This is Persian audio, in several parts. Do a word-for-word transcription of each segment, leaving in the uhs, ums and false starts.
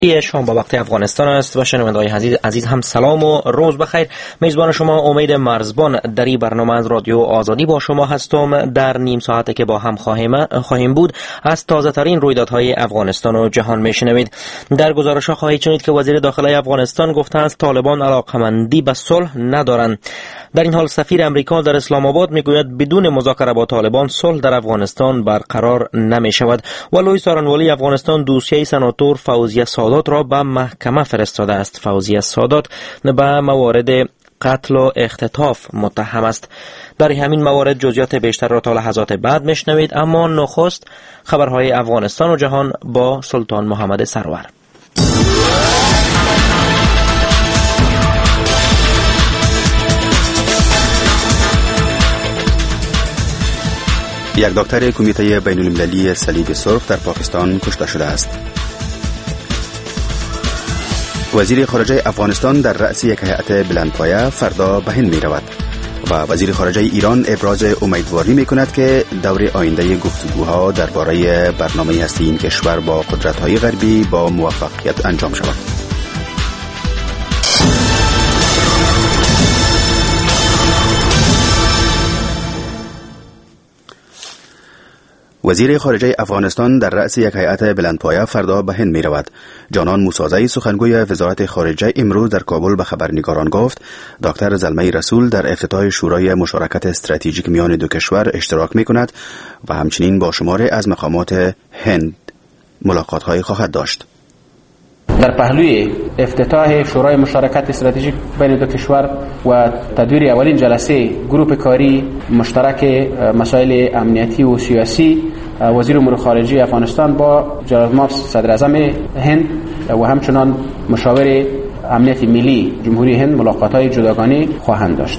ای شام با وقت افغانستان است و شنونده‌های عزیز عزیز هم سلام و روز بخیر. میزبان شما امید مرزبان در این برنامه از رادیو آزادی با شما هستم. در نیم ساعته که با هم خواهیم خواهیم بود از تازه ترین رویدادهای افغانستان و جهان میشنوید. در گزارش ها خواهید شنید که وزیر داخلی افغانستان گفته است طالبان علاقمندی به صلح ندارند. در این حال سفیر امریکا در اسلام آباد میگوید بدون مذاکره با طالبان صلح در افغانستان برقرار نمی شود. و لوی سارنوالی افغانستان دوسیه سناتور فوزیه سادات را به محکمه فرستاده است. فوزیه سادات به موارد قتل و اختطاف متهم است. در همین موارد جزئیات بیشتر را تا لحظات بعد میشنوید، اما نخست خبرهای افغانستان و جهان با سلطان محمد سرور. یک دکتر کمیته بین المللی صلیب سرخ در پاکستان کشته شده است. وزیر خارجه افغانستان در رأس یک هیئت بلندپایه فردا به هند می رود و وزیر خارجه ایران ابراز امیدواری می کند که دور آینده گفتگوها درباره برنامه هستی این کشور با قدرت‌های غربی با موفقیت انجام شود. وزیر خارجه افغانستان در رأس یک هیئت بلندپایه فردا به هند می رود. جانان موسازی سخنگوی وزارت خارجه امروز در کابل به خبرنگاران گفت دکتر زلمه رسول در افتتاح شورای مشارکت استراتژیک میان دو کشور اشتراک می کند و همچنین با شماری از مقامات هند ملاقات های خواهد داشت. در پهلوی افتتاح شورای مشارکت استراتژیک بین دو کشور و تدویر اولین جلسه گروه کاری مشترک مسائل امنیتی و سیاسی، وزیر امور خارجه افغانستان با جناب مابس صدر اعظم هند و همچنان مشاور امنیت ملی جمهوری هند ملاقات‌های جداگانه خواهند داشت.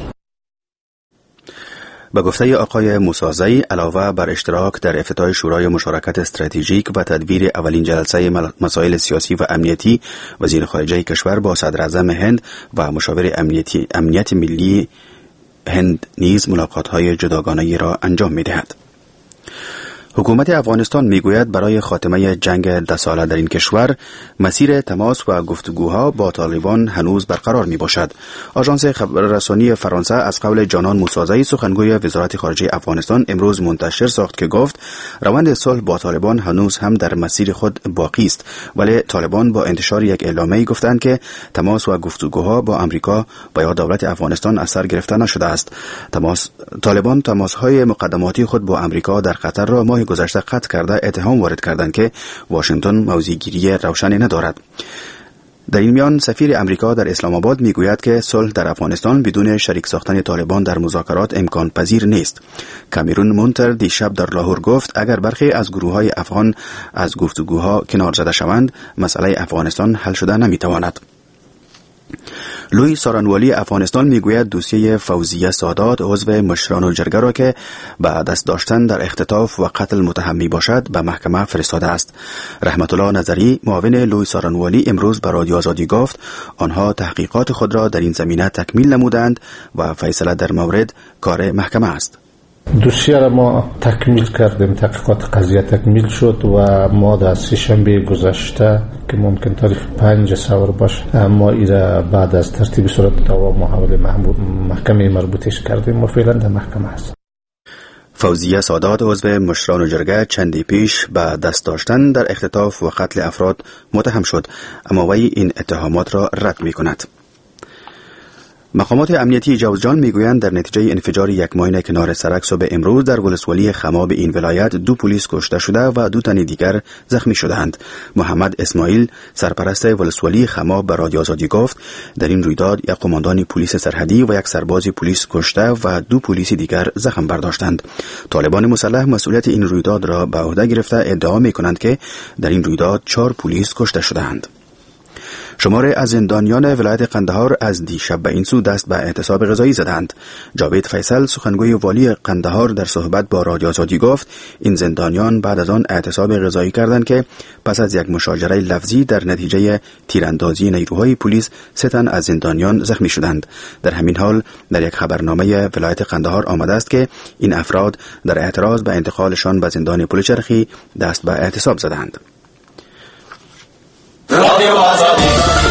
به گفته آقای موسازی علاوه بر اشتراک در افتتاح شورای مشارکت استراتژیک و تدویر اولین جلسه مسائل سیاسی و امنیتی، وزیر خارجه کشور با صدر اعظم هند و مشاور امنیتی امنیت ملی هند نیز ملاقات‌های جداگانه را انجام می‌دهد. حکومت افغانستان میگوید برای خاتمه جنگ ده ساله در این کشور مسیر تماس و گفتگوها با طالبان هنوز برقرار می باشد. آژانس خبررسانی فرانسه از قول جانان موسازی سخنگوی وزارت خارجه افغانستان امروز منتشر ساخت که گفت روند صلح با طالبان هنوز هم در مسیر خود باقی است، ولی طالبان با انتشار یک اعلامیه گفتند که تماس و گفتگوها با امریکا با یا دولت افغانستان از سر گرفته نشده است. تماس طالبان تماس‌های مقدماتی خود با امریکا در قطر را ماه گذشته قطع کرده اتهام وارد کردند که واشنگتن موضع‌گیری روشنی ندارد. در این میان سفیر امریکا در اسلام آباد میگوید که صلح در افغانستان بدون شریک ساختن طالبان در مذاکرات امکان پذیر نیست. کامیرون مونتر دیشب در لاهور گفت اگر برخی از گروه‌های افغان از گفتگوها کنار زده شوند مسئله افغانستان حل شده نمیتواند. لوی سارنوالی افغانستان میگوید دوسیه فوزیه سادات عضو مشران الجرگه را که به دست داشتن در اختطاف و قتل متهم می باشد به محکمه فرستاده است. رحمت الله نظری معاون لوی سارنوالی امروز به رادیو آزادی گفت آنها تحقیقات خود را در این زمینه تکمیل نمودند و فیصله در مورد کار محکمه است. دوسیه را ما تکمیل کردیم، تحقیقات قضیه تکمیل شد و ما در سه شنبه گذشته که ممکن تاریخ پنج سوار باشه ما ایره بعد از ترتیب صورت دعوا محول محکمه مربوطش کردیم و فعلا در محکمه است. فوزیه سادات عضو مشران الجرگه چندی پیش به دست داشتن در اختطاف و قتل افراد متهم شد، اما وی این اتهامات را رد می کند. مقامات امنیتی جوزجان میگویند در نتیجه انفجار یک ماین کنار سرک صبح امروز در ولسوالی خماب این ولایت دو پلیس کشته شده و دو تن دیگر زخمی شدند. محمد اسماعیل سرپرست ولسوالی خماب به رادیو آزادی گفت در این رویداد یک قماندان پلیس سرحدی و یک سرباز پلیس کشته و دو پلیس دیگر زخم برداشتند. طالبان مسلح مسئولیت این رویداد را به عهده گرفته ادعا میکنند که در این رویداد چهار پلیس کشته شدند. شماره از زندانیان ولایت قندهار از دیشب به این سو دست به اعتصاب غذایی زدند. جاوید فیصل سخنگوی والی قندهار در صحبت با رادیو آزادی گفت این زندانیان بعد از آن اعتصاب غذایی کردند که پس از یک مشاجره لفظی در نتیجه تیراندازی نیروهای پلیس سه تن از زندانیان زخمی شدند. در همین حال در یک خبرنامه ولایت قندهار آمده است که این افراد در اعتراض به انتقالشان به زندان پلچرخی دست به اعتصاب زدند. رادیو آزادی.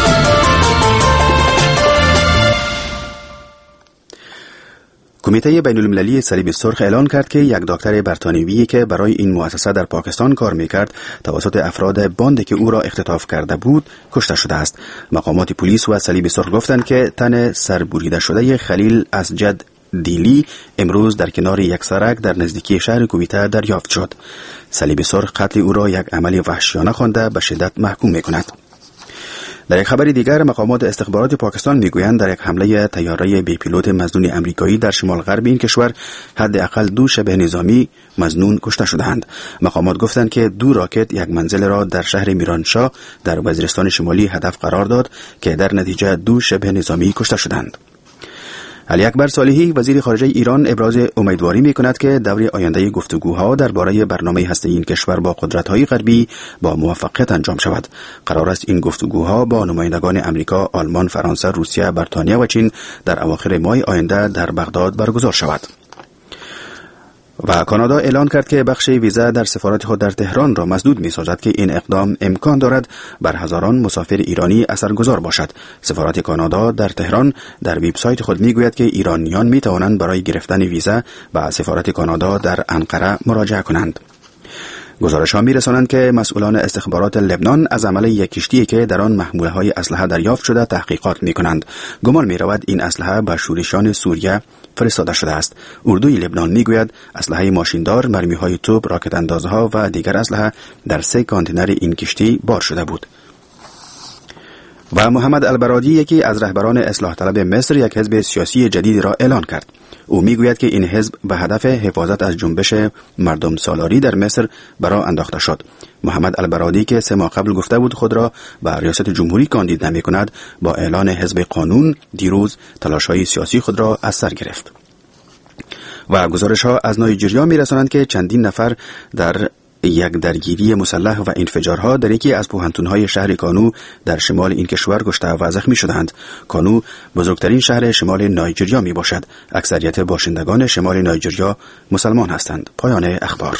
کمیته بین المللی صلیب سرخ اعلان کرد که یک دکتر بریتانیایی که برای این مؤسسه در پاکستان کار میکرد توسط افراد باندی که او را اختطاف کرده بود کشته شده است. مقامات پلیس و صلیب سرخ گفتند که تن سربریده شده خلیل اسجد دیلی امروز در کنار یک سرک در نزدیکی شهر کویته دریافت شد. صلیب سرخ قتل او را یک عمل وحشیانه خوانده به شدت محکوم میکند. در یک خبر دیگر مقامات استخبارات پاکستان میگویند در یک حمله طیاره بی پیلوت مظنون امریکایی در شمال غرب این کشور حداقل دو شبه نظامی مظنون کشته شدند. مقامات گفتند که دو راکت یک منزل را در شهر میرانشاه در وزیرستان شمالی هدف قرار داد که در نتیجه دو شبه نظامی کشته شدند. علی اکبر صالحی وزیر خارجه ایران ابراز امیدواری می‌کند که دور آینده گفتگوها درباره برنامه هسته‌ای این کشور با قدرت‌های غربی با موفقیت انجام شود. قرار است این گفتگوها با نمایندگان امریکا، آلمان، فرانسه، روسیه، بریتانیا و چین در اواخر ماه آینده در بغداد برگزار شود. و کانادا اعلان کرد که بخش ویزا در سفارت خود در تهران را مسدود می‌سازد که این اقدام امکان دارد بر هزاران مسافر ایرانی اثرگذار باشد. سفارت کانادا در تهران در وبسایت خود می‌گوید که ایرانیان می‌توانند برای گرفتن ویزا به سفارت کانادا در انقره مراجعه کنند. گزارش‌ها می‌رسانند که مسئولان استخبارات لبنان از عمل یک کشتی که در آن محموله‌های اسلحه دریافت شده تحقیقات می‌کنند. گمان می‌رود این اسلحه به شورشیان سوریه فرستاده شده است. اردوی لبنان میگوید اسلحه ماشیندار، مرمی‌های توپ، راکت اندازها و دیگر اسلحه در سه کانتینر این کشتی بار شده بود. و محمد البرادی یکی از رهبران اصلاح طلب مصر یک حزب سیاسی جدید را اعلان کرد. او میگوید که این حزب به هدف حفاظت از جنبش مردم سالاری در مصر برا انداخته شد. محمد البرادی که سه ماه قبل گفته بود خود را به ریاست جمهوری کاندید نمی کند، با اعلان حزب قانون دیروز تلاش‌های سیاسی خود را از سر گرفت. و گزارش‌ها از نایجریا می‌رسانند که چندین نفر در یک درگیری مسلح و انفجارها در یکی از پوهنتون‌های شهر کانو در شمال این کشور کشته و زخمی شدند. کانو بزرگترین شهر شمال نایجریا می باشد. اکثریت باشندگان شمال نایجریا مسلمان هستند. پایان اخبار.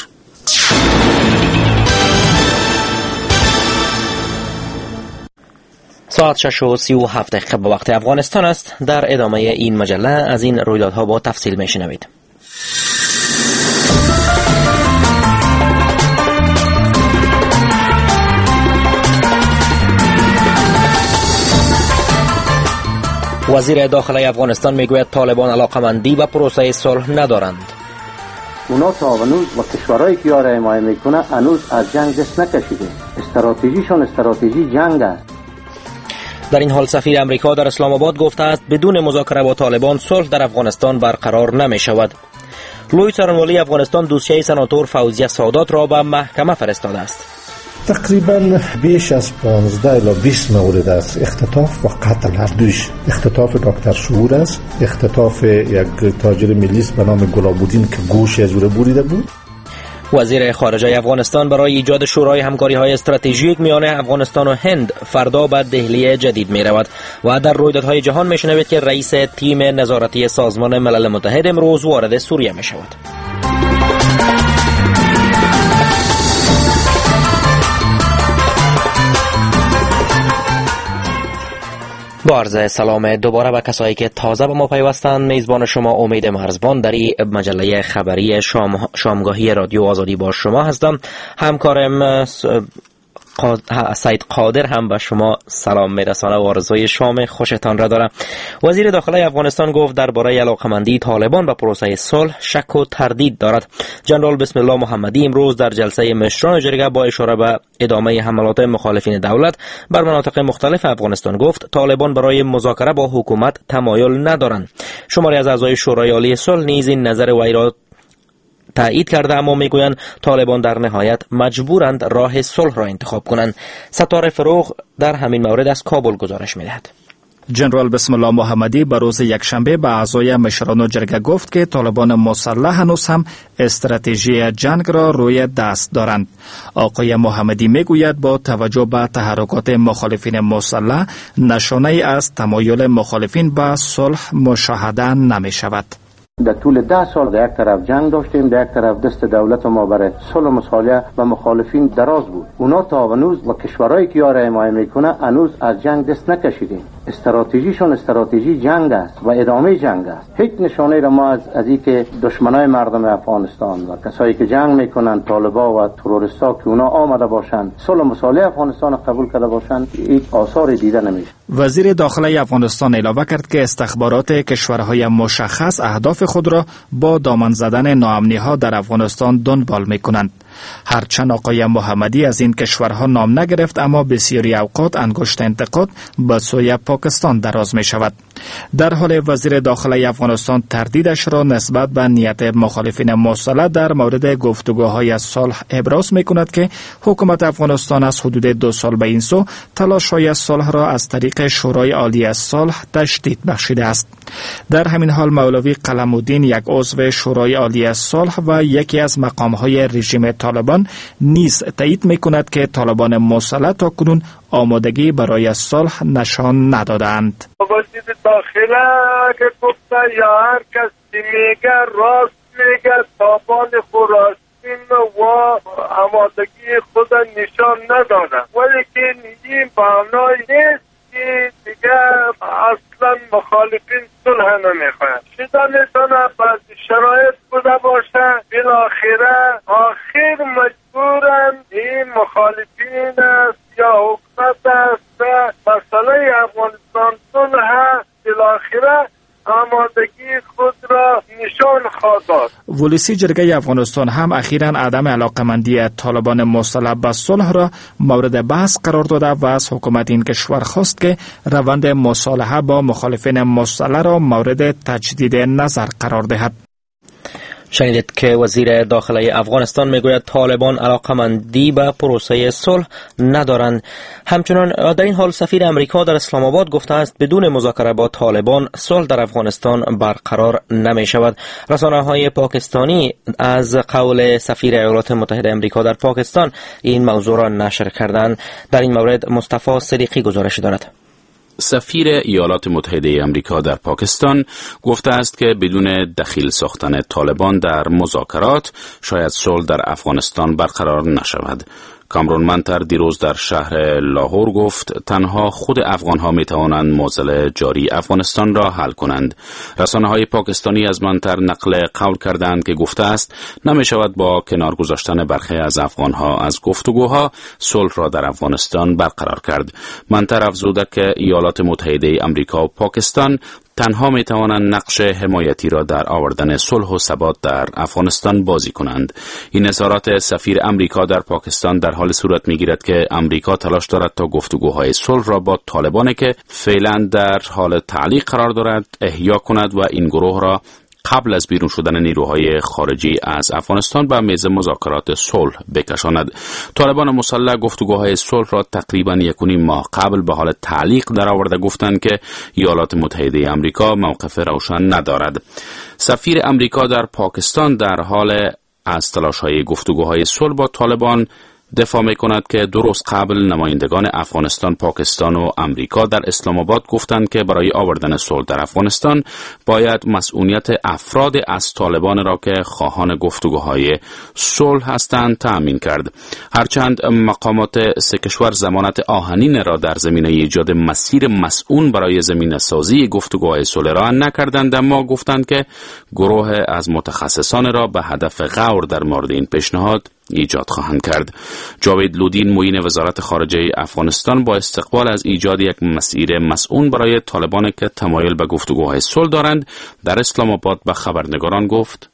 ساعت شش و سی و هفت دقیقه به وقت افغانستان است. در ادامه این مجله از این رویدادها با تفصیل میشنوید. وزیر داخلی افغانستان میگوید طالبان علاقمندی به پروسه صلح ندارند. اونا تا هنوز با کشورهایی که یاره حمایه میکنه هنوز از جنگ دست نکشیده. استراتژیشون استراتژی جنگ است. در این حال سفیر امریکا در اسلام آباد گفته است بدون مذاکره با طالبان صلح در افغانستان برقرار نمی شود. لوی څارنوالۍ افغانستان دوسیه سناتور فوزیه سادات را به محکمه فرستاده است. تقریبا بیش از پانزده الی بیست مورد از اختطاف و قتل، هر دویش. اختطاف دکتر شهور است، اختطاف یک تاجر ملی به نام گلابودین که گوش از او بریده بود. وزیر خارجه افغانستان برای ایجاد شورای همکاری‌های استراتژیک میان افغانستان و هند فردا به دهلی جدید می رود و در رویدادهای جهان می شنوید که رئیس تیم نظارتی سازمان ملل متحد امروز وارد سوریه می شود. با عرض سلام دوباره به کسایی که تازه به ما پیوستند. میزبان شما امید مرزبان در این مجله خبری شام شامگاهی رادیو آزادی با شما هستم. همکارم سید قادر هم به شما سلام میرسانه و آرزوی شام خوشتان را دارم. وزیر داخلی افغانستان گفت درباره علاقمندی طالبان به پروسه صلح شک و تردید دارد. جنرال بسم الله محمدی امروز در جلسه مشران جرگه با اشاره به ادامه حملات مخالفین دولت بر مناطق مختلف افغانستان گفت طالبان برای مذاکره با حکومت تمایل ندارند. شماری از اعضای شورای عالی صلح نیز این نظر وی را تایید کرده، اما میگویند طالبان در نهایت مجبورند راه صلح را انتخاب کنند. ستاره فروغ در همین مورد از کابل گزارش میدهد. جنرال بسم الله محمدی به روز یکشنبه به اعضای مشران جرگه گفت که طالبان مسلح هنوز هم استراتژی جنگ را روی دست دارند. آقای محمدی میگوید با توجه به تحرکات مخالفین مسلح نشانه از تمایل مخالفین به صلح مشاهده نمی شود. در طول ده سال در یک طرف جنگ داشتیم، در یک طرف دست دولت ما برای صلح و مصالحه و مخالفین دراز بود. اونا تا هنوز و کشورهایی که یاره حمایت میکنه هنوز از جنگ دست نکشیدیم. استراتژیشون استراتژی جنگ است و ادامه جنگ است. هیچ نشانه را ما از از اینکه دشمنای مردم افغانستان و کسایی که جنگ میکنن، طالبا و تروریستا که اونا آمده باشند صلح و مصالحه افغانستان قبول کرده باشند، هیچ آثاری دیده نمیشه. وزیر داخله افغانستان اعلام کرد که استخبارات کشورهای مشخص اهداف خود را با دامن زدن ناامنی‌ها در افغانستان دنبال می‌کنند. هرچند آقای محمدی از این کشورها نام نگرفت، اما بسیاری اوقات انگشت انتقاد به سوی پاکستان دراز می شود. در حال وزیر داخله افغانستان تردیدش را نسبت به نیت مخالفین مسلح در مورد گفتگوهای صلح ابراز می کند که حکومت افغانستان از حدود دو سال به این سو تلاش‌های صلح را از طریق شورای عالی صلح تشدید بخشیده است. در همین حال مولوی قلم‌الدین، یک عضو شورای عالی صلح و یکی از مقام‌های رژیم طالبان، نیز تایید می‌کند که طالبان مسلح تاکنون آمادگی برای صلح نشان ندادند. وزیر داخله که گفته یا هر کسی میگه راست میگه، طالبان خراسان و آمادگی خود نشان ندادند، ولی که این معنای نیست که دیگه اصلا مخالفین صلح نمیخواهند. شده میتونه بعض شرایط بوده باشه، بالاخره آخر مجبورن این مخالفین است یا حکومت است مسئله افغانستان صلح بالاخره آمادگی خود را نشان خواهد داد. ولسی جرگه افغانستان هم اخیراً عدم علاقمندی طالبان مسلح به صلح را مورد بحث قرار داده و از حکومت این کشور خواست که روند مصالحه با مخالفین مسلح را مورد تجدید نظر قرار دهد. شنیدید که وزیر داخله افغانستان میگوید طالبان علاقمندی به پروسه صلح ندارند. همچنان در این حال سفیر امریکا در اسلام آباد گفته است بدون مذاکره با طالبان صلح در افغانستان برقرار نمی شود. رسانه های پاکستانی از قول سفیر ایالات متحده امریکا در پاکستان این موضوع را نشر کردند. در این مورد مصطفی صدیقی گزارش دارد. سفیر ایالات متحده آمریکا در پاکستان گفته است که بدون دخیل ساختن طالبان در مذاکرات شاید صلح در افغانستان برقرار نشود. کامرون منتر دیروز در شهر لاهور گفت تنها خود افغان‌ها می‌توانند معضل جاری افغانستان را حل کنند. رسانه‌های پاکستانی از منتر نقل قول کردند که گفته است نمی‌شود با کنار گذاشتن برخی از افغان‌ها از گفتگوها صلح را در افغانستان برقرار کرد. منتر افزوده که ایالات متحده آمریکا و پاکستان تنها می توانند نقش حمایتی را در آوردن صلح و ثبات در افغانستان بازی کنند. این اظهارات سفیر امریکا در پاکستان در حال صورت می گیرد که امریکا تلاش دارد تا گفتگوهای صلح را با طالبان که فعلا در حال تعلیق قرار دارد احیا کند و این گروه را قبل از بیرون شدن نیروهای خارجی از افغانستان به میز مذاکرات صلح بکشاند. طالبان مسلح گفتگوهای صلح را تقریبا یک و نیم ماه قبل به حال تعلیق درآورده گفتند که ایالات متحده آمریکا موقف روشن ندارد. سفیر امریکا در پاکستان در حال از تلاش‌های گفتگوهای صلح با طالبان دفاع می کند که درست قبل نمایندگان افغانستان، پاکستان و امریکا در اسلام آباد گفتند که برای آوردن صلح در افغانستان باید مسئولیت افراد از طالبان را که خواهان گفتگوهای صلح هستند تأمین کرد. هرچند مقامات سه کشور ضمانت آهنین را در زمینه ایجاد مسیر مسئول برای زمینه سازی گفتگوهای صلح را نکردند، اما گفتند که گروه از متخصصان را به هدف غور در مورد این پیشنهاد ایجاد خواهند کرد. جاوید لودین معین وزارت خارجه افغانستان با استقبال از ایجاد یک مسیر مسئول برای طالبان که تمایل به گفتگوهای صلح دارند در اسلام آباد به خبرنگاران گفت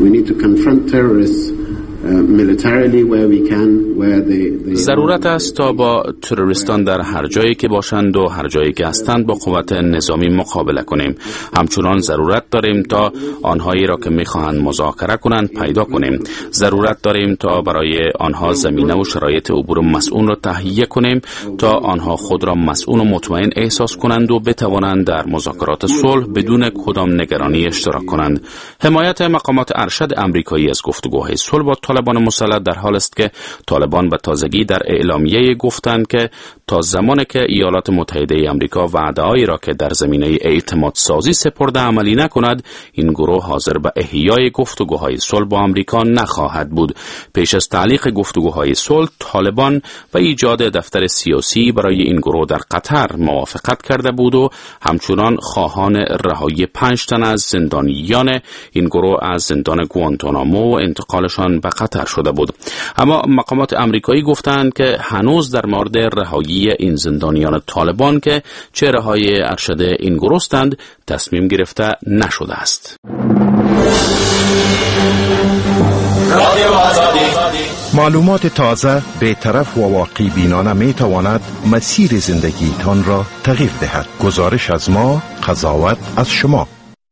ضرورت است تا با تروریستان در هر جایی که باشند و هر جایی که هستند با قوت نظامی مقابله کنیم. همچنان ضرورت داریم تا آنهایی را که می‌خواهند مذاکره کنند پیدا کنیم. ضرورت داریم تا برای آنها زمینه و شرایط عبور مسئول را تهیه کنیم تا آنها خود را مسئول و مطمئن احساس کنند و بتوانند در مذاکرات صلح بدون کدام نگرانی اشتراک کنند. حمایت مقامات ارشد آمریکایی از گفتگوهای صلح با طالبان مسلح در حال است که طالبان به تازگی در اعلامیه گفتند که تا زمانی که ایالات متحده آمریکا وعده‌هایی را که در زمینه اعتماد سازی سپرده عملی نکند، این گروه حاضر به احیای گفتگوهای صلح با آمریکا نخواهد بود. پیش از تعلیق گفتگوهای صلح، طالبان و ایجاد دفتر سیاسی برای این گروه در قطر موافقت کرده بود و همچنان خواهان رهایی پنج تن از زندانیان این گروه از زندان گوانتانامو و انتقالشان به قطر شده بود. اما مقامات آمریکایی گفتند که هنوز در مورد رهایی این زندانیان طالبان که چهره‌های ارشد این گروه هستند تصمیم گرفته نشده است. معلومات تازه، بی‌طرف و واقعی بینانه می تواند مسیر زندگی تان را تغییر دهد. گزارش از ما، قضاوت از شما.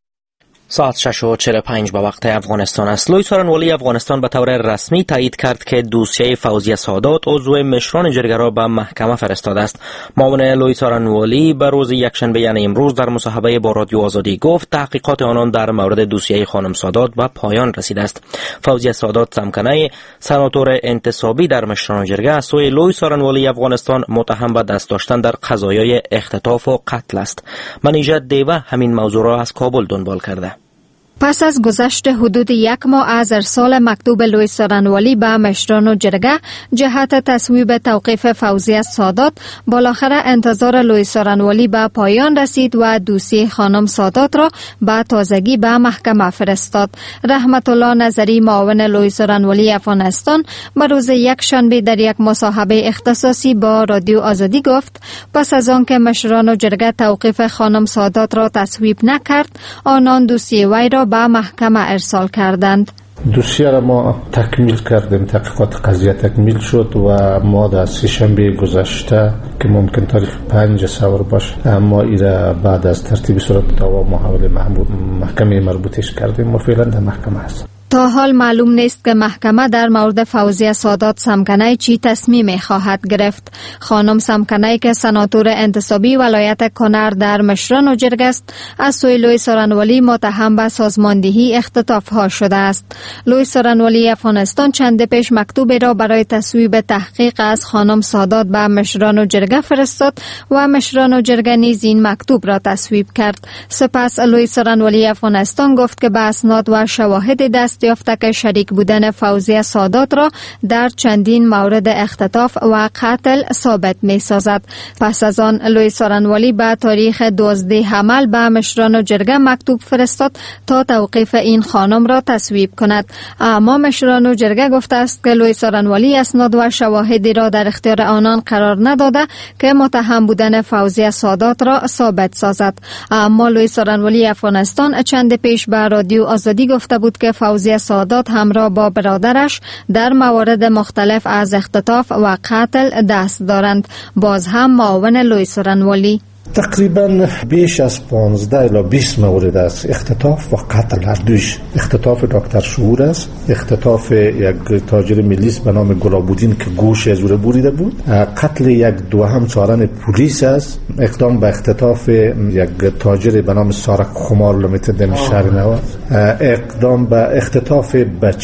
ساعت شش و چهل و پنج به وقت افغانستان است. لوی سارنوالی افغانستان به طور رسمی تایید کرد که دوسیه فوزیه سادات عضو مشران جرگه را به محکمه فرستاده است. معاون لوی سارنوالی به روز یکشنبه یعنی امروز در مصاحبه با رادیو آزادی گفت تحقیقات آنان در مورد دوسیه خانم سادات به پایان رسیده است. فوزیه سادات سمکنه سناتور انتصابی در مشران جرگه از سوی لوی سارنوالی افغانستان متهم به دست داشتن در قضایای اختطاف و قتل است. منیژه دیوه همین موضوع را از کابل دنبال کرده. پس از گذشت حدود یک ماه از ارسال مکتوب لوی سارنوالی به مشران و جرگه جهت تصویب توقیف فوزیه سادات، بالاخره انتظار لوی سارنوالی به پایان رسید و دوسیه خانم سادات را به تازگی به محکمه فرستاد. رحمت الله نظری، معاون لوی سارنوالی افغانستان، به روز یک شنبه در یک مصاحبه اختصاصی با رادیو آزادی گفت پس از آن که مشران و جرگه توقیف خانم سادات را تصویب نکرد، آنان دوسیه وی را به محکمه ارسال کردند. دوسیه را ما تکمیل کردیم، تحقیقات قضیه تکمیل شد و ما در سه شنبه گذشته که ممکن تاریخ پنج سور باشه ما ایره بعد از ترتیب صورت دعوا محول محکمه مربوطش کردیم و فعلا در محکمه هست. تا حال معلوم نیست که محکمه در مورد فوزیه سادات سمکنه چی تصمیم خواهد گرفت. خانم سمکنه که سناتور انتصابی ولایت کنر در مشران و جرگه است، از سوی لوی سارنوالی متهم به سازماندهی اختطاف ها شده است. لوی سارنوالی افغانستان چند پیش مکتوبی را برای تصویب تحقیق از خانم سادات به مشران و جرگه فرستاد و مشران و جرگه نیز این مکتوب را تصویب کرد. سپس لوی سارنوالی افغانستان گفت که به اسناد و شواهد دست یافته که شریک بودن فوزیه سادات را در چندین مورد اختطاف و قتل ثابت می سازد. پس از آن لوی سارنوالی به تاریخ دوازده حمل به مشران و جرگه مکتوب فرستاد تا توقیف این خانم را تصویب کند. اما مشران و جرگه گفته است که لوی سارنوالی اسناد و شواهدی را در اختیار آنان قرار نداده که متهم بودن فوزیه سادات را ثابت سازد. اما لوی سارنوالی افغانستان چند پیش به رادیو آزادی گفته بود که فوزیه سادات همراه با برادرش در موارد مختلف از اختطاف و قتل دست دارند. باز هم معاون لوی سارنوالی تقریبا بیش از پانزده الی بیست مورد است اختطاف و قتل. هر دوش اختطاف دکتر شعور است، اختطاف یک تاجر ملیس به نام گلابودین که گوش از او بریده بود، قتل یک دوهم سارن پلیس است، اقدام به اختطاف یک تاجر به نام سارک خمار لمیتد شهر نواز، اقدام به اختطاف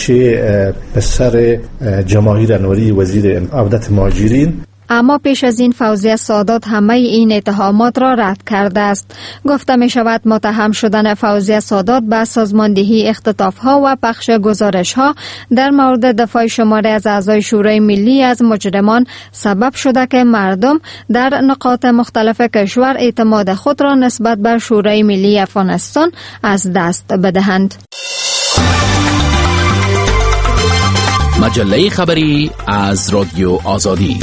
بچه پسر جماهیر انوری وزیر عودت مهاجرین. اما پیش از این فوزیه سادات همه این اتهامات را رد کرده است. گفته می شود متهم شدن فوزیه سادات به سازماندهی اختطاف ها و پخش گزارش ها در مورد دفاع شماری از اعضای شورای ملی از مجرمان سبب شده که مردم در نقاط مختلف کشور اعتماد خود را نسبت به شورای ملی افغانستان از دست بدهند. مجله خبری از رادیو آزادی.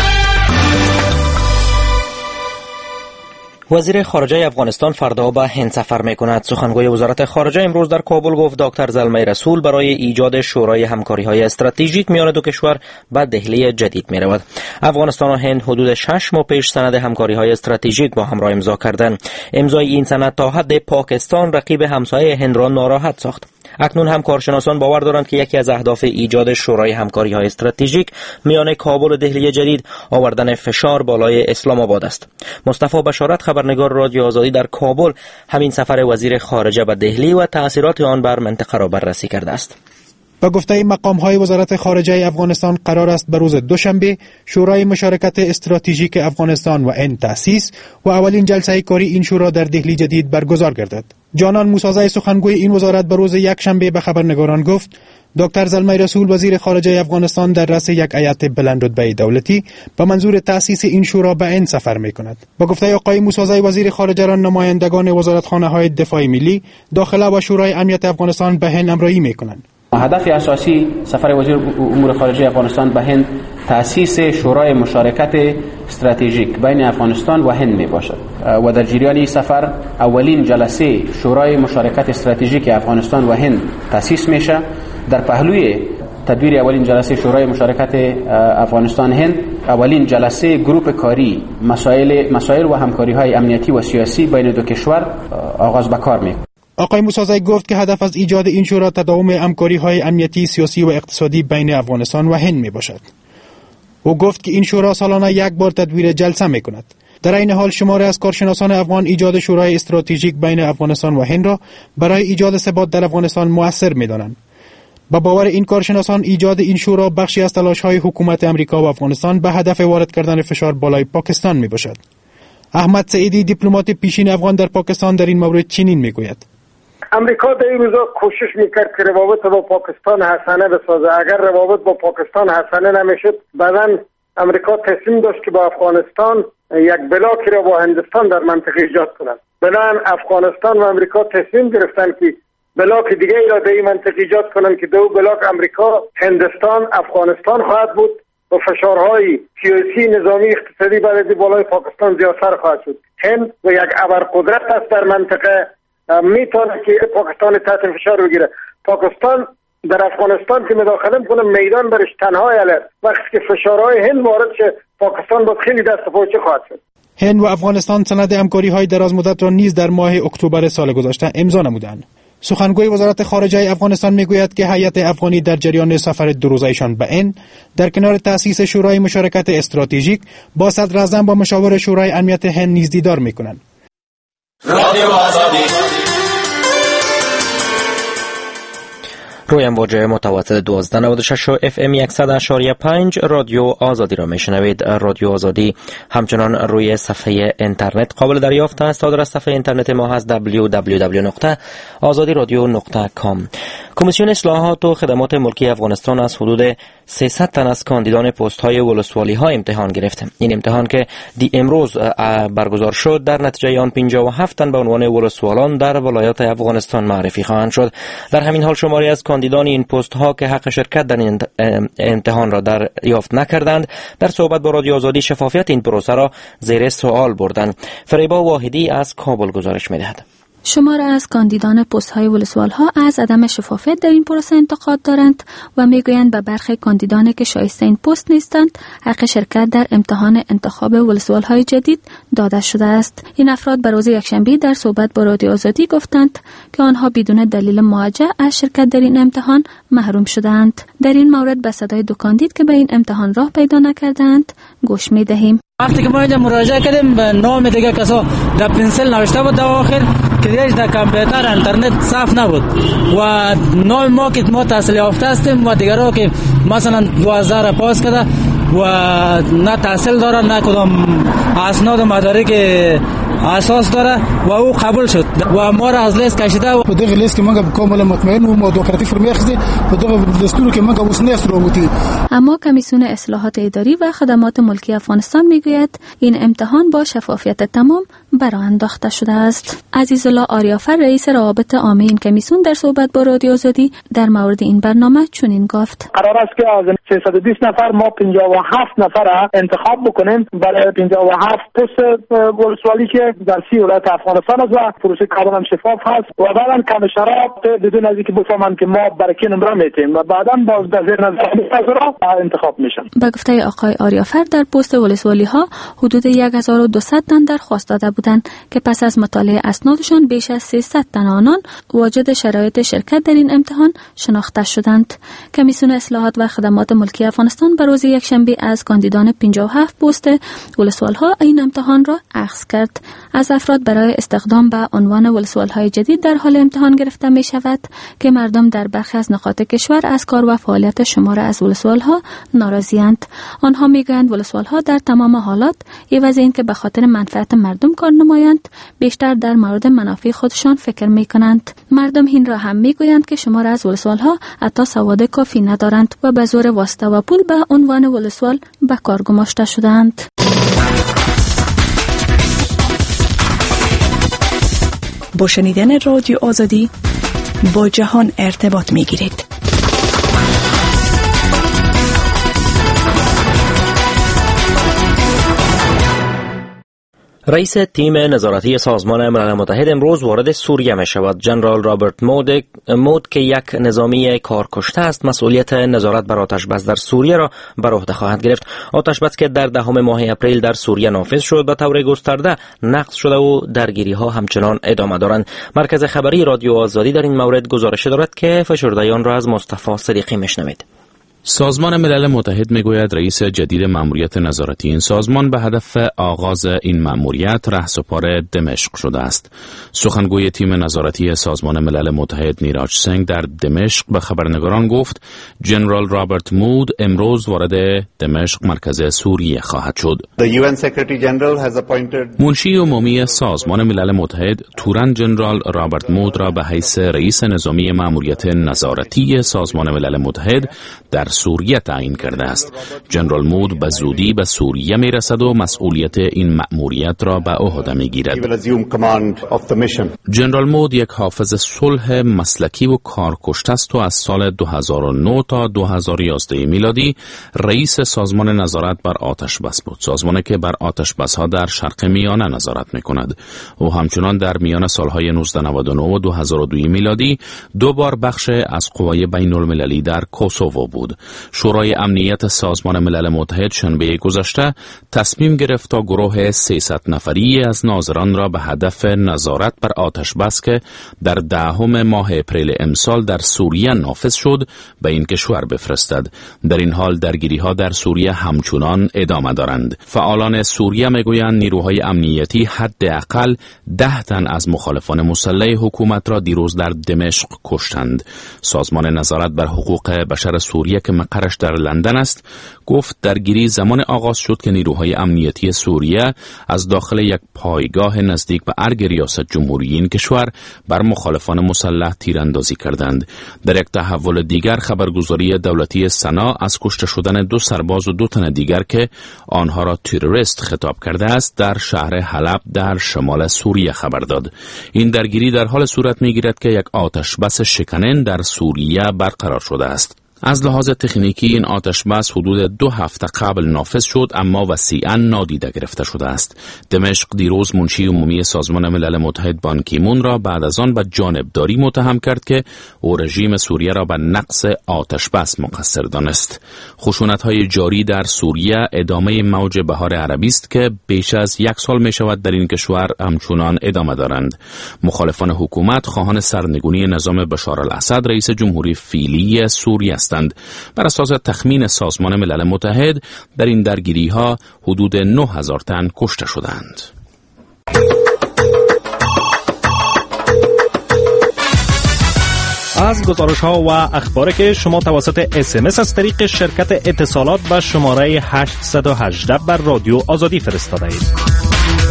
وزیر خارجه افغانستان فردا به هند سفر می‌کند. سخنگوی وزارت خارجه امروز در کابل گفت دکتر زلمه رسول برای ایجاد شورای همکاری‌های استراتژیک میان دو کشور به دهلی جدید می‌رود. افغانستان و هند حدود شش ماه پیش سند همکاری‌های استراتژیک با هم را امضا کردند. امضای این سند تا حد پاکستان رقیب همسایه هند را ناراحت ساخت. اکنون هم کارشناسان باور دارند که یکی از اهداف ایجاد شورای همکاری‌های استراتژیک میان کابل و دهلی جدید آوردن فشار بالای اسلام آباد است. مصطفی بشارت، خبرنگار رادیو آزادی در کابل، همین سفر وزیر خارجه به دهلی و تأثیرات آن بر منطقه را بررسی کرده است. با گفته مقام‌های وزارت خارجه افغانستان قرار است به روز دوشنبه شورای مشارکت استراتژیک افغانستان و هند تأسیس و اولین جلسه کاری این شورا در دهلی جدید برگزار گردد. جانان موسازی سخنگوی این وزارت به روز یکشنبه به خبرنگاران گفت دکتر زلمای رسول وزیر خارجه افغانستان در رأس یک هیئت بلند رتبه دولتی به منظور تأسیس این شورا به هند سفر می‌کند. با گفته آقای موسازی وزیر خارجه را نمایندگان وزارتخانه‌های دفاع ملی، داخله و شورای امنیت افغانستان به هند امرایی می‌کنند. هدف اساسی سفر وزیر امور خارجه افغانستان به هند تأسیس شورای مشارکت استراتژیک بین افغانستان و هند می باشد و در جریان این سفر اولین جلسه شورای مشارکت استراتژیک افغانستان و هند تأسیس میشه. در پهلوی تدویر اولین جلسه شورای مشارکت افغانستان هند اولین جلسه گروپ کاری مسائل مسائل و همکاری‌های امنیتی و سیاسی بین دو کشور آغاز به کار می‌کند. آقای موسازی گفت که هدف از ایجاد این شورا تداوم همکاری‌های امنیتی، سیاسی و اقتصادی بین افغانستان و هند میباشد. او گفت که این شورا سالانه یک بار تدویر جلسه میکند. در این حال شماری از کارشناسان افغان ایجاد شورای استراتژیک بین افغانستان و هند را برای ایجاد ثبات در افغانستان مؤثر میدانند. با باور این کارشناسان ایجاد این شورا بخشی از تلاش‌های حکومت امریکا و افغانستان به هدف وارد کردن فشار بالای پاکستان میباشد. احمد سعیدی دیپلمات پیشین افغان در پاکستان در این مورد چنین میگوید: امریکا در این روزا کوشش میکرد که روابط با پاکستان حسنه بسازه. اگر روابط با پاکستان حسنه نمیشد، بعداً امریکا تصمیم داشت که با افغانستان یک بلاکی را با هندستان در منطقه ایجاد کنند. بنابراین افغانستان و امریکا تصمیم گرفتند که بلاک دیگه ای را در این منطقه ایجاد کنند که دو بلاک امریکا، هندستان، افغانستان خواهد بود و فشارهای سیاسی، نظامی، اقتصادی برای بالای پاکستان زیادتر خواهد شد. هند و یک ابرقدرت است در منطقه، میتونه که پاکستان تحت فشار بگیره. پاکستان در افغانستان که مداخله میکنه میدان برش تنها است. وقتی که فشارهای هند وارد شه، پاکستان باید خیلی دست پاچه خواهد شد. هند و افغانستان سند همکاری‌های دراز مدت را نیز در ماه اکتبر سال گذشته امضا نمودند. سخنگوی وزارت خارجه افغانستان میگوید که هیئت افغانی در جریان سفر دو روزه‌ایشان به هند در کنار تأسیس شورای مشارکت استراتژیک با صدر اعظم با مشاور شورای امنیت هند نیز دیدار میکنند. رادیو آزادی روی امواج متوسط دوازده نود و شش و اف ام صد و پنج رادیو آزادی را میشنوید. رادیو آزادی همچنان روی صفحه اینترنت قابل دریافت است. آدرس صفحه اینترنت ما هست دبلیو دبلیو دبلیو نقطه آزادی رادیو نقطه کام. کمیسیون اصلاحات و خدمات ملکی افغانستان از حدود سیصد تن از کاندیدان پست های ولسوالی ها امتحان گرفت. این امتحان که دی امروز برگزار شد در نتیجه آن پنجاه و هفت تن به عنوان ولسوالان در ولایات افغانستان معرفی خواهند شد. در همین حال شماری از کاندیدان این پست ها که حق شرکت در این امتحان را دریافت نکردند در صحبت با رادیو آزادی شفافیت این پروسه را زیر سوال بردند. فریبا واحدی از کابل گزارش می‌دهد. شمار از کاندیدان پست‌های ولسوال‌ها از عدم شفافیت در این پروسه انتقاد دارند و میگویند به برخی کاندیدانی که شایسته این پست نیستند حق شرکت در امتحان انتخاب ولسوال‌های جدید داده شده است. این افراد به روز یکشنبه در صحبت با رادیو آزادی گفتند که آنها بدون دلیل موجه از شرکت در این امتحان محروم شدند. در این مورد به صدای دو کاندید که به این امتحان راه پیدا نکردند گوش می‌دهیم. وقتی که ما اینجا مراجعه کردیم به نام دیگه کسا در پنسل نوشته بود در آخر که دیگه در کامپیوتر انترنت صاف نبود و نام ما که ما تحصیل یافته هستیم و دیگرها که مثلا دو هزار پاس کرده و نه تحصیل داره نه کدام اسناد و مدارک اساس داره و او قبول شد و ما را از لیست کشیده و دغه لیست که ما کاملا مطمئن و مدوکراتی فرمی اخذی و دغه دستور که ما اوس نه استروتی. اما کمیسیون اصلاحات اداری و خدمات ملکی افغانستان میگوید این امتحان با شفافیت تمام برآ انداخته شده است. عزیزالله آریافر رئیس روابط عامه این کمیسیون در صحبت با رادیو آزادی در مورد این برنامه چنین گفت: قرار است که از سیصد و بیست نفر ما پنجاه و هفت نفر انتخاب بکنیم برای پنجاه و هفت پست ولسوالی که در سی ولایت افغانستان است و پروسه کاملا شفاف هست و بعداً کمیشنرها بدون از اینکه بفهمند که ما برای کی نمره میتیم و بعداً باز در زیر نظر انتخاب میشن. به گفته آقای آریافر در پست ولسوالی ها حدود هزار و دویست تن درخواست داده بودند که پس از مطالعه اسنادشان بیش از سیصد تن آنان واجد شرایط شرکت در این امتحان شناخته شدند. کمیسیون اصلاحات و خدمات ملکی افغانستان به روز یکشنبه از کاندیدان پنجاه و هفت پست ولسوال‌ها این امتحان را اخذ کرد. از افراد برای استخدام به عنوان ولسوال‌های جدید در حال امتحان گرفته می شود که مردم در برخی از نقاط کشور از کار و فعالیت شمار از ولسوال‌ها ناراضی‌اند. آنها می‌گویند ولسوال‌ها در تمام حالات عوض اینکه به خاطر منفعت مردم کار نمایند، بیشتر در مورد منافع خودشان فکر می‌کنند. مردم این را هم می‌گویند که شمار از ولسوال‌ها حتی سواد کافی ندارند و به زور واسطه و پول به عنوان ولسوال به کار گماشته شدند. با شنیدن رادیو آزادی با جهان ارتباط می‌گیرید. رئیس تیم نظارتی سازمان ملل متحد امروز وارد سوریه می شود. جنرال رابرت مود, مود که یک نظامی کارکشته است مسئولیت نظارت بر آتش بس در سوریه را بر عهده خواهد گرفت. آتش بس که در دهم ماه اپریل در سوریه نافذ شد به طور گسترده نقض شده و درگیری ها همچنان ادامه دارند. مرکز خبری رادیو آزادی در این مورد گزارش دارد که فشرده آن را از مصطفی صدیقی میشنوید. سازمان ملل متحد میگوید رئیس جدید مأموریت نظارتی این سازمان به هدف آغاز این مأموریت رهسپار دمشق شده است. سخنگوی تیم نظارتی سازمان ملل متحد نیراج سنگ در دمشق به خبرنگاران گفت جنرال رابرت مود امروز وارد دمشق مرکز سوریه خواهد شد. منشی عمومی سازمان ملل متحد تورن جنرال رابرت مود را به حیث رئیس نظامی مأموریت نظارتی سازمان ملل متحد در سوریه تعیین کرده است. جنرال مود به زودی به سوریه می رسد و مسئولیت این مأموریت را به عهده می گیرد. جنرال مود یک حافظ صلح مسلکی و کارکشته است و از سال دو هزار و نه تا دو هزار و یازده میلادی رئیس سازمان نظارت بر آتش بس بود. سازمانی که بر آتش بس ها در شرق میانه نظارت می کند. او همچنان در میان سالهای نوزده نود و نه و دو هزار و دو میلادی دو بار بخش از قوای بین المللی در کوسوو بود. شورای امنیت سازمان ملل متحد شنبه گذشته تصمیم گرفت تا گروه سیصد نفری از ناظران را به هدف نظارت بر آتش بس که در دهم ماه اپریل امسال در سوریه نافذ شد به این کشور بفرستد. در این حال درگیری ها در سوریه همچنان ادامه دارند. فعالان سوریه میگویند نیروهای امنیتی حداقل ده تن از مخالفان مسلح حکومت را دیروز در دمشق کشتند. سازمان نظارت بر حقوق بشر سوریه که مقرش در لندن است گفت درگیری زمان آغاز شد که نیروهای امنیتی سوریه از داخل یک پایگاه نزدیک به ارگ ریاست جمهوری این کشور بر مخالفان مسلح تیراندازی کردند. در یک تحول دیگر خبرگزاری دولتی سنا از کشته شدن دو سرباز و دو تن دیگر که آنها را تروریست خطاب کرده است در شهر حلب در شمال سوریه خبر داد. این درگیری در حال صورت می‌گیرد که یک آتش بس شکنن در سوریه برقرار شده است. از لحاظ تکنیکی این آتش بس حدود دو هفته قبل نافذ شد اما وسیعاً نادیده گرفته شده است. دمشق دیروز منشی عمومی سازمان ملل متحد بان کی مون را بعد از آن به جانبداری متهم کرد که او رژیم سوریه را به نقض آتش بس مقصر دانست. خشونت‌های جاری در سوریه ادامه موج بهار عربی است که بیش از یک سال می شود در این کشور همچنان ادامه دارند. مخالفان حکومت خواهان سرنگونی نظام بشار الاسد رئیس جمهوری فعلی سوریه است. بر اساس تخمین سازمان ملل متحد در این درگیری ها حدود نه هزار تن کشته شدند. از گزارش ها و اخباری که شما توسط اس ام اس از طریق شرکت اتصالات به شماره هشت یک هشت بر رادیو آزادی فرستاده اید.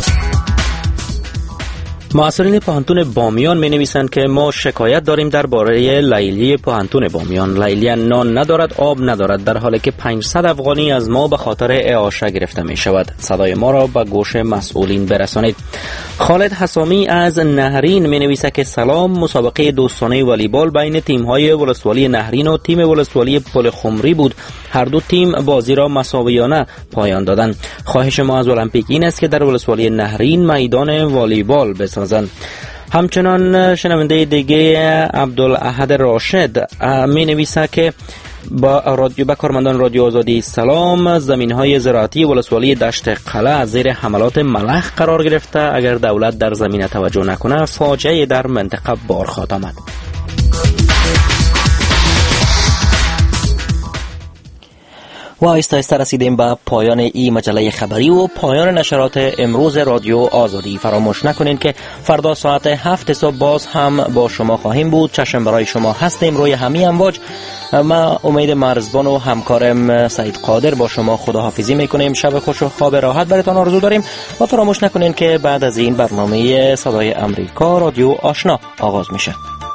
مسئولین پوهنتون بامیان می نویسند که ما شکایت داریم درباره لیلی پوهنتون بامیان. لیلی نان ندارد، آب ندارد، در حالی که پانصد افغانی از ما به خاطر اعاشه گرفته می شود. صدای ما را به گوش مسئولین برسانید. خالد حسامی از نهرین می نویسد که سلام، مسابقه دوستانه والیبال بین تیم های ولسوالی نهرین و تیم ولسوالی پل خمری بود. هر دو تیم بازی را مساویانه پایان دادند. خواهش ما از المپیک این است که در ولسوالی نهرین میدان والیبال بسازند. همچنان شنونده دیگه عبدالاحد راشد می نویسه که با رادیو با کارمندان رادیو آزادی سلام، زمین‌های زراعتی ولسوالی دشت قلعه زیر حملات ملخ قرار گرفته. اگر دولت در زمینه توجه نکنه فاجعه در منطقه بار خواهد آمد. و آهسته آهسته رسیدیم به پایان این مجله خبری و پایان نشرات امروز رادیو آزادی. فراموش نکنید که فردا ساعت هفت صبح باز هم با شما خواهیم بود. چشم برای شما هستیم روی همین امواج. ما امید مرزبان و همکارم سعید قادر با شما خداحافظی میکنیم. شب خوش و خواب راحت براتون آرزو داریم و فراموش نکنید که بعد از این برنامه صدای امریکا رادیو آشنا آغاز میشه.